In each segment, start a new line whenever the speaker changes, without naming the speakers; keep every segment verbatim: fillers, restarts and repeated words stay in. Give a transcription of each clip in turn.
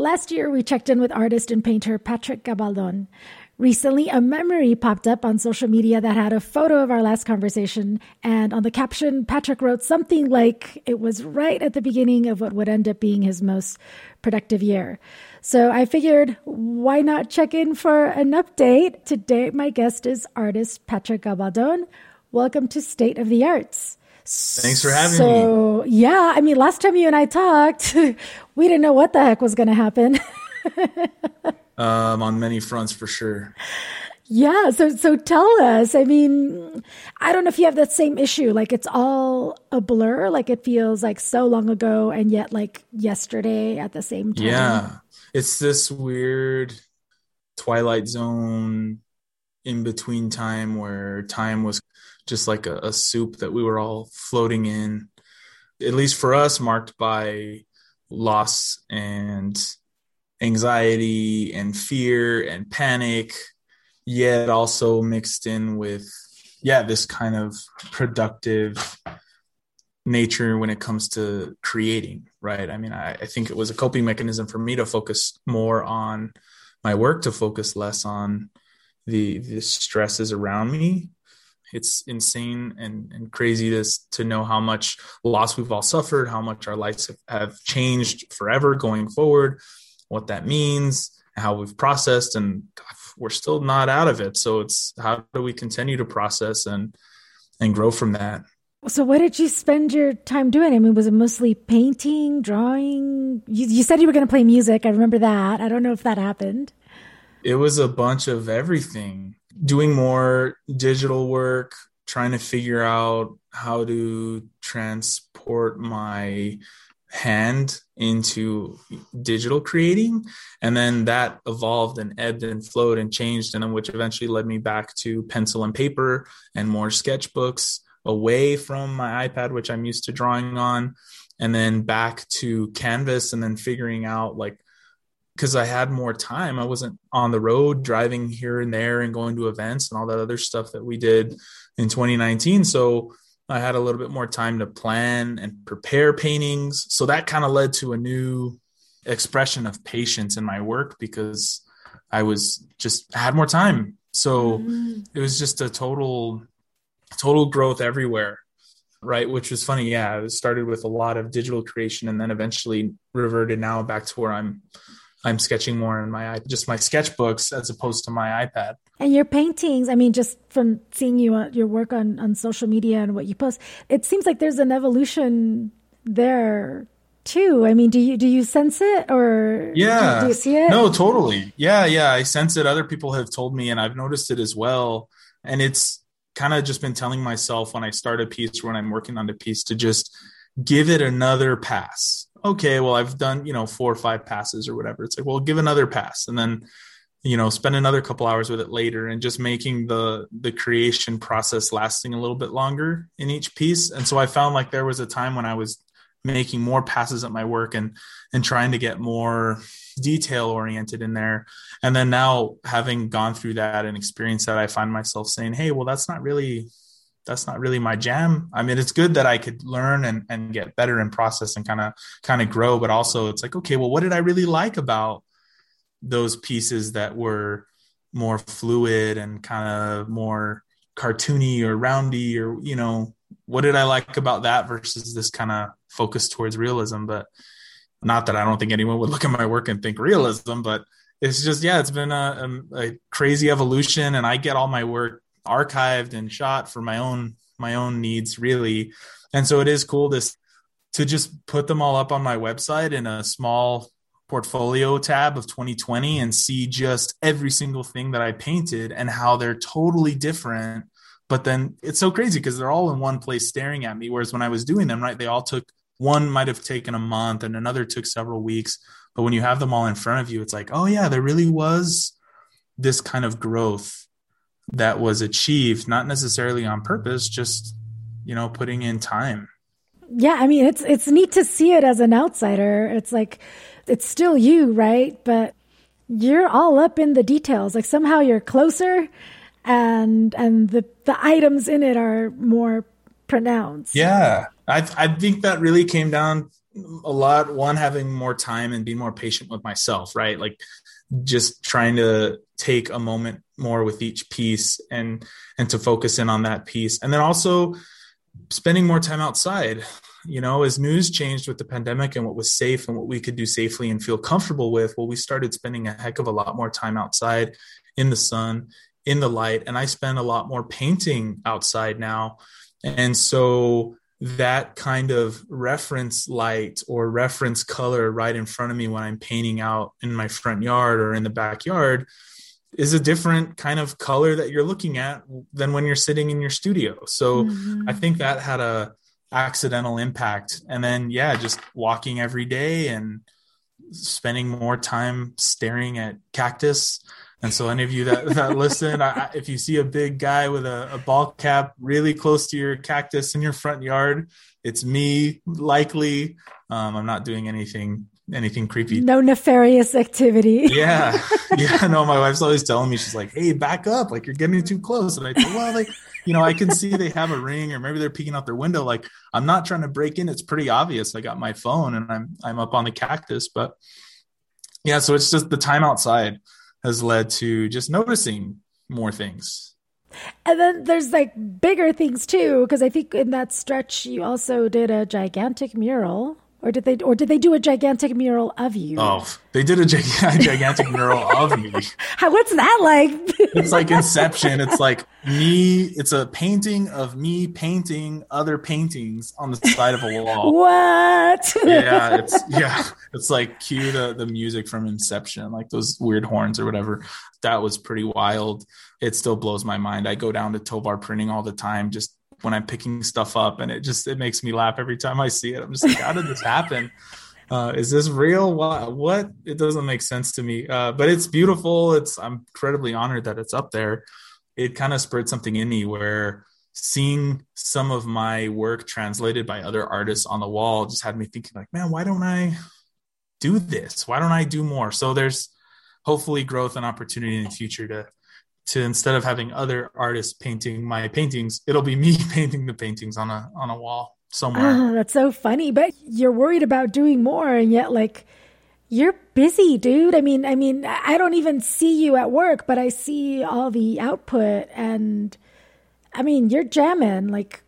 Last year, we checked in with artist and painter Patrick Gabaldon. Recently, a memory popped up on social media that had a photo of our last conversation. And on the caption, Patrick wrote something like it was right at the beginning of what would end up being his most productive year. So I figured, why not check in for an update? Today, my guest is artist Patrick Gabaldon. Welcome to State of the Arts.
Thanks for having
so,
me.
So, yeah, I mean, last time you and I talked, we didn't know what the heck was going to happen.
um, on many fronts, for sure.
Yeah. So, so tell us, I mean, I don't know if you have that same issue. Like, it's all a blur. Like, it feels like so long ago and yet like yesterday at the same time.
Yeah. It's this weird Twilight Zone in between time where time was just like a, a soup that we were all floating in, at least for us, marked by loss and anxiety and fear and panic, yet also mixed in with, yeah, this kind of productive nature when it comes to creating, right? I mean, I, I think it was a coping mechanism for me to focus more on my work, to focus less on the, the stresses around me. It's insane and, and crazy to, to know how much loss we've all suffered, how much our lives have, have changed forever going forward, what that means, how we've processed, and we're still not out of it. So it's how do we continue to process and and grow from that?
So what did you spend your time doing? I mean, was it mostly painting, drawing? You, you said you were going to play music. I remember that. I don't know if that happened.
It was a bunch of everything. Doing more digital work, trying to figure out how to transport my hand into digital creating. And then that evolved and ebbed and flowed and changed, and then which eventually led me back to pencil and paper and more sketchbooks, away from my iPad, which I'm used to drawing on, and then back to canvas, and then figuring out, like, because I had more time. I wasn't on the road driving here and there and going to events and all that other stuff that we did in twenty nineteen. So I had a little bit more time to plan and prepare paintings. So that kind of led to a new expression of patience in my work, because I was just I had more time. So mm-hmm. It was just a total, total growth everywhere. Right. Which was funny. Yeah. It started with a lot of digital creation and then eventually reverted now back to where I'm I'm sketching more in my just my sketchbooks as opposed to my iPad.
And your paintings, I mean, just from seeing you uh, your work on, on social media and what you post, it seems like there's an evolution there too. I mean, do you do you sense it, or
yeah,
do, do you see it?
No, totally. Yeah, yeah, I sense it. Other people have told me, and I've noticed it as well. And it's kind of just been telling myself when I start a piece or when I'm working on the piece to just give it another pass. Okay, well, I've done, you know, four or five passes or whatever. It's like, well, give another pass, and then, you know, spend another couple hours with it later, and just making the the creation process lasting a little bit longer in each piece. And so I found like there was a time when I was making more passes at my work and and trying to get more detail oriented in there. And then now, having gone through that and experienced that, I find myself saying, hey, well, that's not really that's not really my jam. I mean, it's good that I could learn and, and get better in process and kind of, kind of grow, but also it's like, okay, well, what did I really like about those pieces that were more fluid and kind of more cartoony or roundy, or, you know, what did I like about that versus this kind of focus towards realism? But not that I don't think anyone would look at my work and think realism, but it's just, yeah, it's been a, a, a crazy evolution, and I get all my work archived and shot for my own my own needs, really. And so it is cool to to just put them all up on my website in a small portfolio tab of twenty twenty and see just every single thing that I painted and how they're totally different. But then it's so crazy because they're all in one place staring at me, whereas when I was doing them, right, they all took, one might have taken a month and another took several weeks. But when you have them all in front of you, it's like, oh yeah, there really was this kind of growth that was achieved, not necessarily on purpose, just, you know, putting in time.
Yeah. I mean, it's, it's neat to see it as an outsider. It's like, it's still you, right? But you're all up in the details. Like somehow you're closer, and, and the, the items in it are more pronounced.
Yeah. I I think that really came down a lot, one, having more time and being more patient with myself, right? Like just trying to take a moment more with each piece and, and to focus in on that piece. And then also spending more time outside, you know, as news changed with the pandemic and what was safe and what we could do safely and feel comfortable with. Well, we started spending a heck of a lot more time outside in the sun, in the light. And I spend a lot more painting outside now. And so that kind of reference light or reference color right in front of me when I'm painting out in my front yard or in the backyard is a different kind of color that you're looking at than when you're sitting in your studio. So mm-hmm. I think that had a accidental impact. And then, yeah, just walking every day and spending more time staring at cactus. And so any of you that, that listen, I, if you see a big guy with a, a ball cap really close to your cactus in your front yard, it's me, likely. Um, I'm not doing anything anything creepy.
No nefarious activity.
Yeah. Yeah. No, my wife's always telling me, she's like, hey, back up. Like, you're getting too close. And I think, well, like, you know, I can see they have a ring or maybe they're peeking out their window. Like, I'm not trying to break in. It's pretty obvious. I got my phone and I'm, I'm up on the cactus, but yeah, so it's just the time outside has led to just noticing more things.
And then there's like bigger things too, because I think in that stretch you also did a gigantic mural. Or did they? Or did they do a gigantic mural of you?
Oh, they did a gig- gigantic mural of me.
How, what's that like?
It's like Inception. It's like me. It's a painting of me painting other paintings on the side of a wall.
What?
Yeah, it's yeah. It's like cue the the music from Inception, like those weird horns or whatever. That was pretty wild. It still blows my mind. I go down to Tovar Printing all the time, just when I'm picking stuff up, and it just, it makes me laugh every time I see it. I'm just like, how did this happen? Uh, is this real? What, what? It doesn't make sense to me. Uh, but it's beautiful. It's, I'm incredibly honored that it's up there. It kind of spurred something in me where seeing some of my work translated by other artists on the wall just had me thinking like, man, why don't I do this? Why don't I do more? So there's hopefully growth and opportunity in the future to, to instead of having other artists painting my paintings, it'll be me painting the paintings on a on a wall somewhere.
Oh, that's so funny. But you're worried about doing more, and yet like you're busy, dude. I mean, I mean, I don't even see you at work, but I see all the output, and I mean, you're jamming. Like,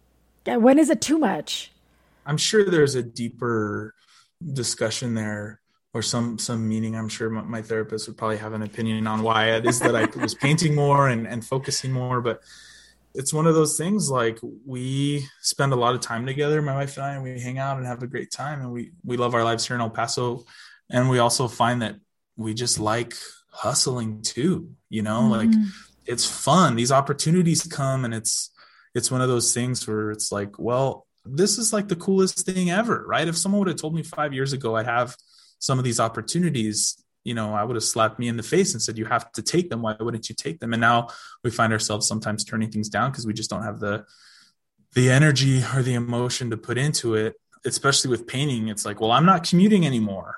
when is it too much?
I'm sure there's a deeper discussion there. Or some some meaning. I'm sure my, my therapist would probably have an opinion on why it is that I was painting more and, and focusing more. But it's one of those things, like we spend a lot of time together, my wife and I, and we hang out and have a great time. And we, we love our lives here in El Paso. And we also find that we just like hustling too, you know, mm-hmm. like it's fun. These opportunities come, and it's, it's one of those things where it's like, well, this is like the coolest thing ever, right? If someone would have told me five years ago I'd have some of these opportunities, you know, I would have slapped me in the face and said, you have to take them. Why wouldn't you take them? And now we find ourselves sometimes turning things down because we just don't have the, the energy or the emotion to put into it, especially with painting. It's like, well, I'm not commuting anymore.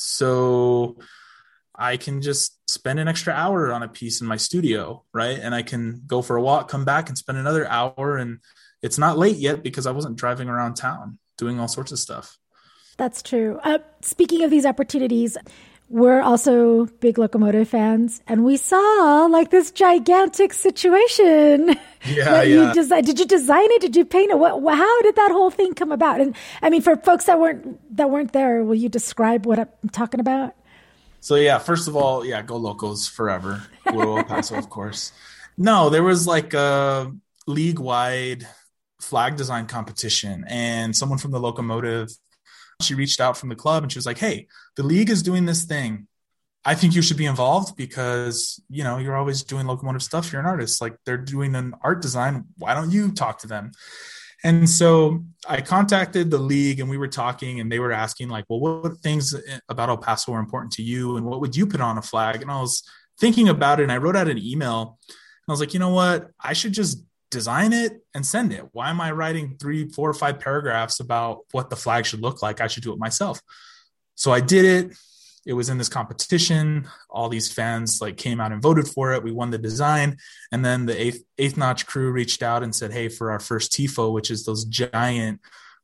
So I can just spend an extra hour on a piece in my studio, right? And I can go for a walk, come back and spend another hour. And it's not late yet because I wasn't driving around town doing all sorts of stuff.
That's true. Uh, speaking of these opportunities, we're also big Locomotive fans, and we saw like this gigantic situation.
Yeah,
you
yeah.
Desi- did you design it? Did you paint it? What, how did that whole thing come about? And I mean, for folks that weren't that weren't there, will you describe what I'm talking about?
So yeah, first of all, yeah, go Locos forever. Go El Paso, of course. No, there was like a league-wide flag design competition, and someone from the Locomotive, she reached out from the club and she was like, hey, the league is doing this thing. I think you should be involved because, you know, you're always doing Locomotive stuff. You're an artist. Like, they're doing an art design. Why don't you talk to them? And so I contacted the league, and we were talking, and they were asking like, well, what things about El Paso are important to you? And what would you put on a flag? And I was thinking about it, and I wrote out an email, and I was like, you know what? I should just design it and send it. Why am I writing three, four or five paragraphs about what the flag should look like? I should do it myself. So I did it. It was in this competition. All these fans like came out and voted for it. We won the design. And then the eighth, eighth notch crew reached out and said, hey, for our first T I F O, which is those giant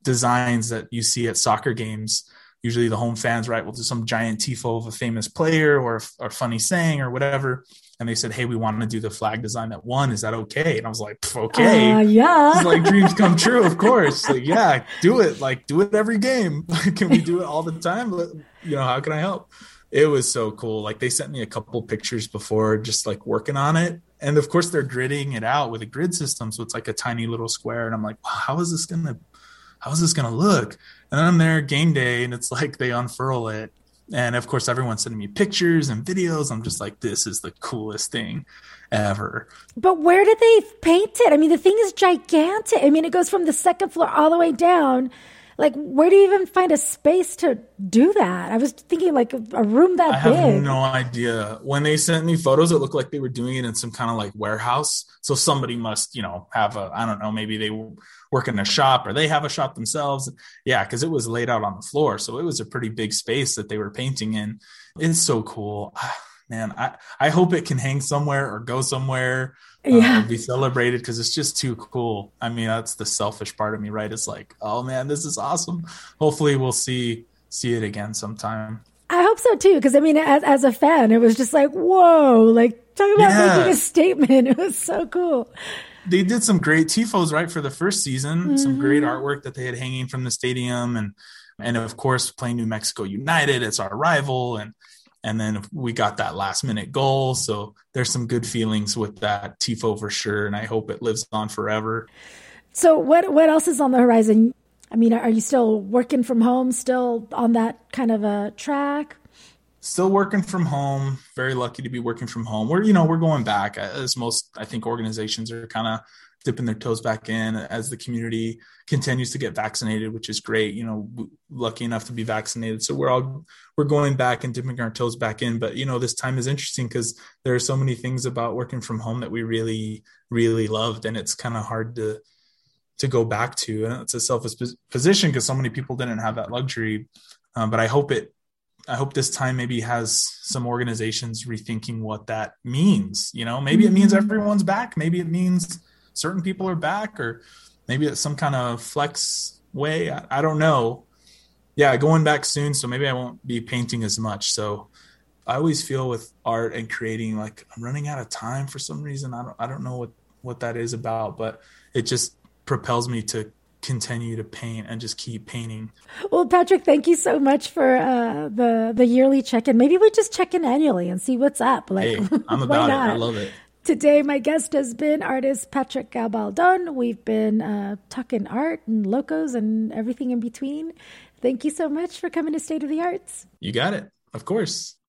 designs that you see at soccer games. Usually the home fans, right, will do some giant tifo of a famous player or a funny saying or whatever. And they said, hey, we want to do the flag design that won. Is that okay? And I was like, okay.
Uh, yeah.
It's like dreams come true, of course. Like, yeah, do it. Like, do it every game. Can we do it all the time? You know, how can I help? It was so cool. Like, they sent me a couple pictures before just like working on it. And of course they're gridding it out with a grid system. So it's like a tiny little square. And I'm like, wow, how is this going to, how is this going to look? And then I'm there game day and it's like they unfurl it. And of course, everyone's sending me pictures and videos. I'm just like, this is the coolest thing ever.
But where did they paint it? I mean, the thing is gigantic. I mean, it goes from the second floor all the way down. Like, where do you even find a space to do that? I was thinking like a room that
I
big.
I have no idea. When they sent me photos, it looked like they were doing it in some kind of like warehouse. So somebody must, you know, have a, I don't know, maybe they work in a shop or they have a shop themselves. Yeah, because it was laid out on the floor. So it was a pretty big space that they were painting in. It's so cool. Man, I, I hope it can hang somewhere or go somewhere. Yeah. Uh, be celebrated because it's just too cool. I mean, that's the selfish part of me, right? It's like, oh man, this is awesome. Hopefully we'll see see it again sometime.
I hope so too, because I mean, as, as a fan, it was just like, whoa, like talking about yeah. making a statement. It was so cool.
They did some great tifos, right, for the first season. Mm-hmm. Some great artwork that they had hanging from the stadium, and and of course playing New Mexico United. It's our rival, and and then we got that last minute goal. So there's some good feelings with that tifo for sure, and I hope it lives on forever.
So what what else is on the horizon? I mean, are you still working from home, still on that kind of a track?
Still working from home. Very lucky to be working from home. We're, you know, we're going back, as most, I think, organizations are kind of dipping their toes back in as the community continues to get vaccinated, which is great. You know, lucky enough to be vaccinated. So we're all, we're going back and dipping our toes back in. But, you know, this time is interesting because there are so many things about working from home that we really, really loved. And it's kind of hard to, to go back to. And it's a selfish position because so many people didn't have that luxury. Um, but I hope it, I hope this time maybe has some organizations rethinking what that means. You know, maybe it means everyone's back. Maybe it means certain people are back, or maybe it's some kind of flex way. I, I don't know. Yeah, going back soon. So maybe I won't be painting as much. So I always feel with art and creating, like I'm running out of time for some reason. I don't, I don't know what, what that is about, but it just propels me to continue to paint and just keep painting.
Well, Patrick, thank you so much for uh, the the yearly check-in. Maybe we just check in annually and see what's up. Like,
hey, I'm about it. I love it.
Today, my guest has been artist Patrick Gabaldon. We've been uh, talking art and locos and everything in between. Thank you so much for coming to State of the Arts.
You got it. Of course.